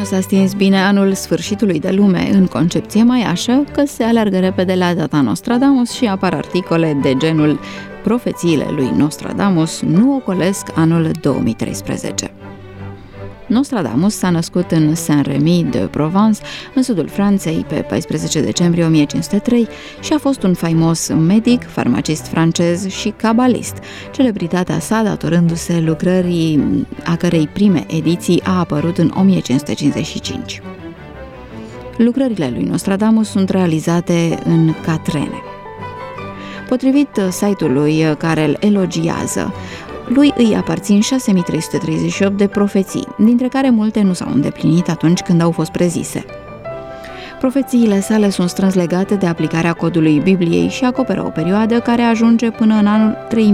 s-a stins bine anul sfârșitului de lume în concepție maiașă, că se aleargă repede la data Nostradamus și apar articole de genul "Profețiile lui Nostradamus nu ocolesc anul 2013". Nostradamus s-a născut în Saint-Rémy de Provence, în sudul Franței, pe 14 decembrie 1503 și a fost un faimos medic, farmacist francez și cabalist, celebritatea sa datorându-se lucrării a cărei prime ediții a apărut în 1555. Lucrările lui Nostradamus sunt realizate în catrene. Potrivit site-ului care îl elogiază, lui îi aparțin 6338 de profeții, dintre care multe nu s-au îndeplinit atunci când au fost prezise. Profețiile sale sunt strâns legate de aplicarea codului Bibliei și acoperă o perioadă care ajunge până în anul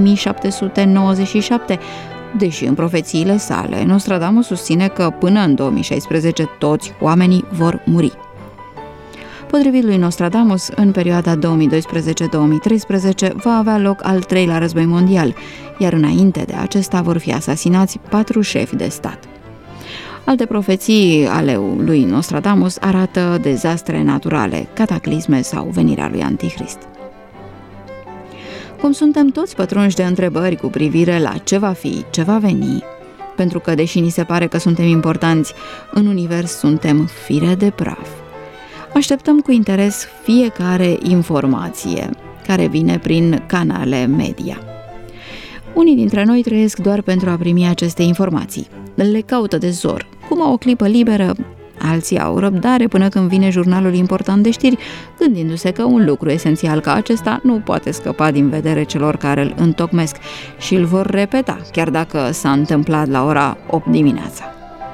3797, deși în profețiile sale Nostradamus susține că până în 2016 toți oamenii vor muri. Potrivit lui Nostradamus, în perioada 2012-2013 va avea loc al treilea război mondial, iar înainte de acesta vor fi asasinați 4 șefi de stat. Alte profeții ale lui Nostradamus arată dezastre naturale, cataclisme sau venirea lui Antichrist. Cum suntem toți pătrunși de întrebări cu privire la ce va fi, ce va veni, pentru că, deși ni se pare că suntem importanți, în univers suntem fire de praf. Așteptăm cu interes fiecare informație care vine prin canale media. Unii dintre noi trăiesc doar pentru a primi aceste informații. Le caută de zor, cum au o clipă liberă, alții au răbdare până când vine jurnalul important de știri, gândindu-se că un lucru esențial ca acesta nu poate scăpa din vedere celor care îl întocmesc și îl vor repeta, chiar dacă s-a întâmplat la ora 8 dimineața.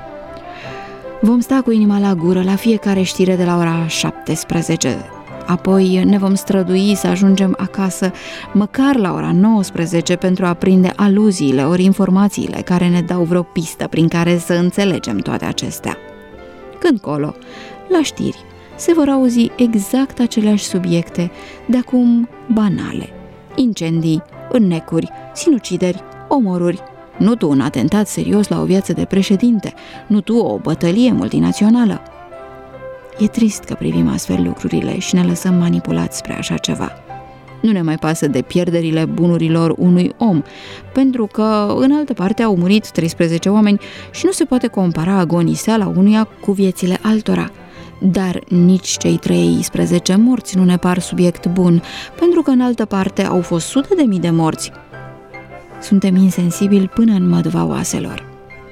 Vom sta cu inima la gură la fiecare știre de la ora 17, apoi ne vom strădui să ajungem acasă măcar la ora 19 pentru a prinde aluziile ori informațiile care ne dau vreo pistă prin care să înțelegem toate acestea. Când colo, la știri, se vor auzi exact aceleași subiecte, de acum banale: incendii, înnecuri, sinucideri, omoruri, nu tu un atentat serios la o viață de președinte, nu tu o bătălie multinațională. E trist că privim astfel lucrurile și ne lăsăm manipulați spre așa ceva. Nu ne mai pasă de pierderile bunurilor unui om, pentru că în altă parte au murit 13 oameni și nu se poate compara agoniseala unuia cu viețile altora. Dar nici cei 13 morți nu ne par subiect bun, pentru că în altă parte au fost sute de mii de morți. Suntem insensibili până în măduva oaselor.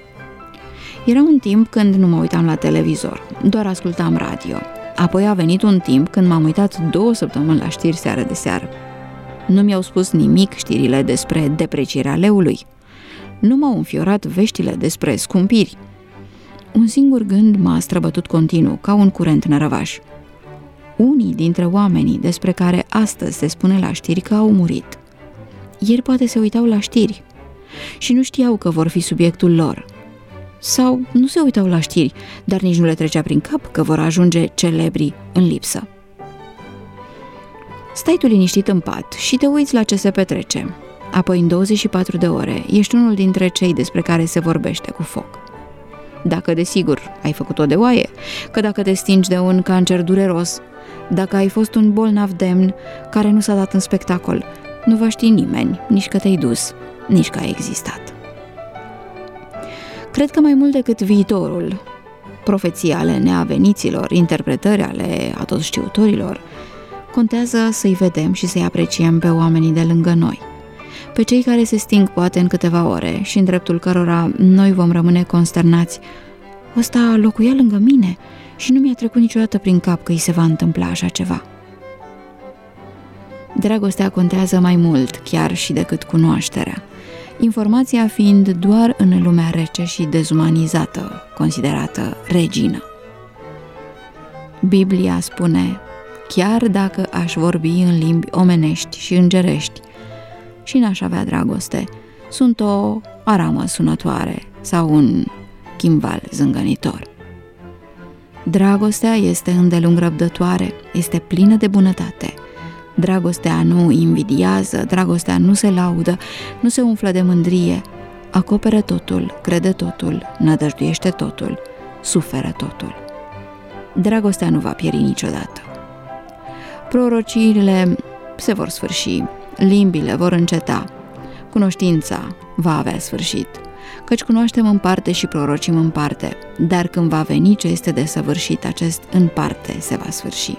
Era un timp când nu mă uitam la televizor, doar ascultam radio. Apoi a venit un timp când m-am uitat 2 săptămâni la știri seară de seară. Nu mi-au spus nimic știrile despre deprecierea leului. Nu m-au înfiorat veștile despre scumpiri. Un singur gând m-a străbătut continuu, ca un curent nărăvaș. Unii dintre oamenii despre care astăzi se spune la știri că au murit, ieri poate se uitau la știri și nu știau că vor fi subiectul lor. Sau nu se uitau la știri, dar nici nu le trecea prin cap că vor ajunge celebri în lipsă. Stai tu liniștit în pat și te uiți la ce se petrece. Apoi, în 24 de ore, ești unul dintre cei despre care se vorbește cu foc. Dacă, desigur, ai făcut-o de oaie, că dacă te stingi de un cancer dureros, dacă ai fost un bolnav demn care nu s-a dat în spectacol, nu va ști nimeni, nici că te-ai dus, nici că ai existat. Cred că mai mult decât viitorul, profeții ale neaveniților, interpretări ale atotștiutorilor, contează să-i vedem și să-i apreciem pe oamenii de lângă noi, pe cei care se sting poate în câteva ore și în dreptul cărora noi vom rămâne consternați. Ăsta locuia lângă mine și nu mi-a trecut niciodată prin cap că îi se va întâmpla așa ceva. Dragostea contează mai mult chiar și decât cunoașterea, informația fiind doar în lumea rece și dezumanizată, considerată regină. Biblia spune: chiar dacă aș vorbi în limbi omenești și îngerești și n-aș avea dragoste, sunt o aramă sunătoare sau un chimval zângănitor. Dragostea este îndelung răbdătoare, este plină de bunătate. Dragostea nu invidiază, dragostea nu se laudă, nu se umflă de mândrie, acoperă totul, crede totul, nădăjduiește totul, suferă totul. Dragostea nu va pieri niciodată. Prorociile se vor sfârși, limbile vor înceta, cunoștința va avea sfârșit, căci cunoaștem în parte și prorocim în parte, dar când va veni ce este desăvârșit, acest în parte se va sfârși.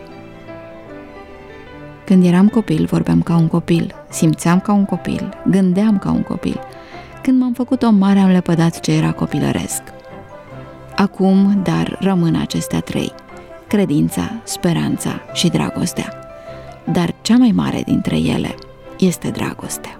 Când eram copil, vorbeam ca un copil, simțeam ca un copil, gândeam ca un copil. Când m-am făcut om mare, am lepădat ce era copilăresc. Acum, dar, rămân acestea trei: credința, speranța și dragostea. Dar cea mai mare dintre ele este dragostea.